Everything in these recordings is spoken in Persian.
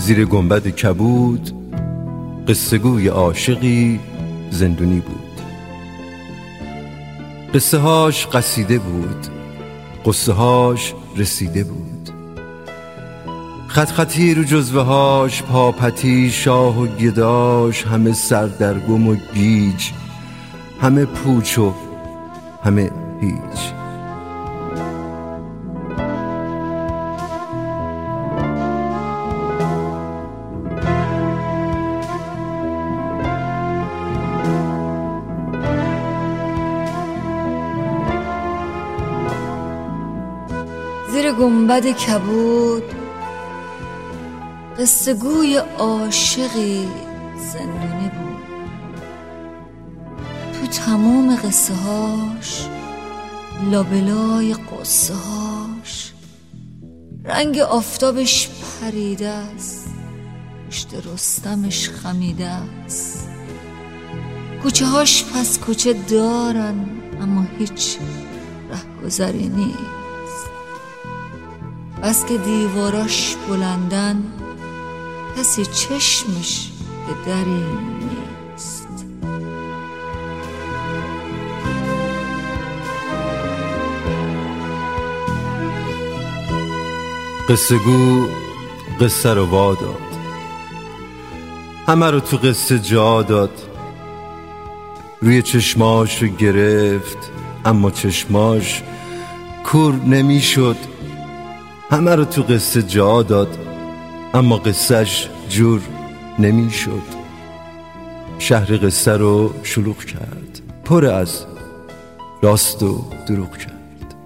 زیر گنبد کبود قصه گوی عاشقی زندونی بود. قصه هاش قصیده بود، قصه هاش رسیده بود. خط خطی رو جزوه هاش، پاپتی شاه و گداش، همه سردرگم و گیج، همه پوچ و همه هیچ. زیر گنبد کبود قصه گوی عاشقی زندونی بود. تو تمام قصه هاش، لابلای قصه هاش، رنگ آفتابش پریده است، پشت رستمش خمیده است. کوچه هاش پس کوچه دارن اما هیچ رهگذری نیست. بس که دیواراش بلندن، کسی چشمش به دری نیست. قصه گو قصه رو وا داد، همه رو تو قصه جا داد. روی چشماش رو گرفت اما چشماش کور نمی شد. همه رو تو قصه جا داد اما قصهش جور نمی شد. شهر قصه رو شلوغ کرد، پر از راست و دروغ کرد.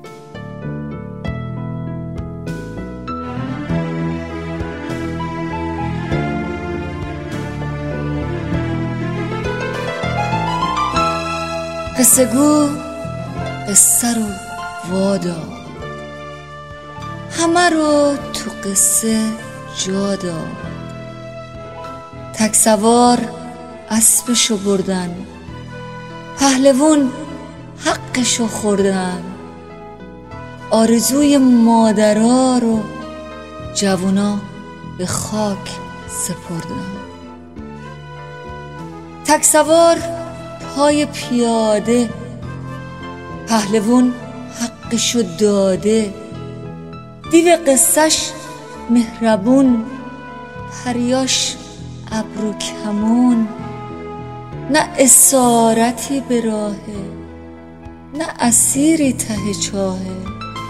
قصه گو قصه رو وا داد، همه رو تو قصه جا داد. تک سوار اسبشو بردن، پهلوون حقشو خوردن. آرزوی مادرها رو جوونا به خاک سپردن. تک سوار پای پیاده، پهلوون حقشو داده. دیو قصهش مهربون، پریاش ابرو کمون. نه اسارتی به راهه، نه اسیری ته چاهه.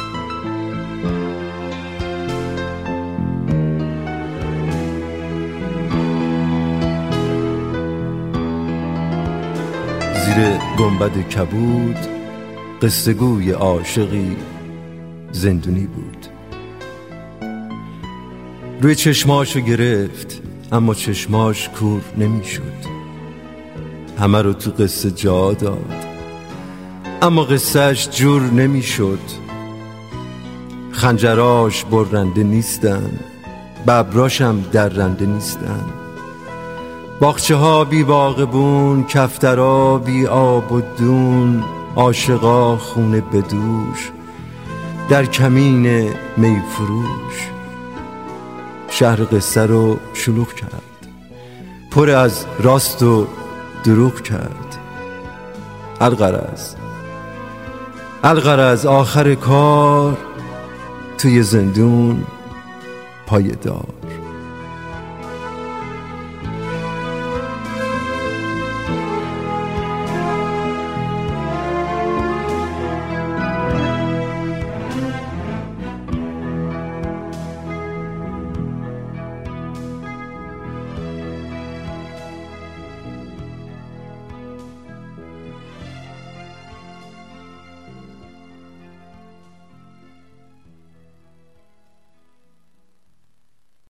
زیر گنبد کبود قصه گوی عاشقی زندونی بود. روی چشماشو گرفت اما چشماش کور نمی شد. همه رو تو قصه جا داد اما قصهش جور نمی شد. خنجراش برنده نیستن، ببراشم درنده نیستن. باغچه ها بی باغبون، کفترا بی آب و دون. عاشقا خونه بدوش در کمین می فروش. شهر قصه رو شلوغ کرد، پر از راست و دروغ کرد. الغرض آخر کار توی زندون پایه‌دار.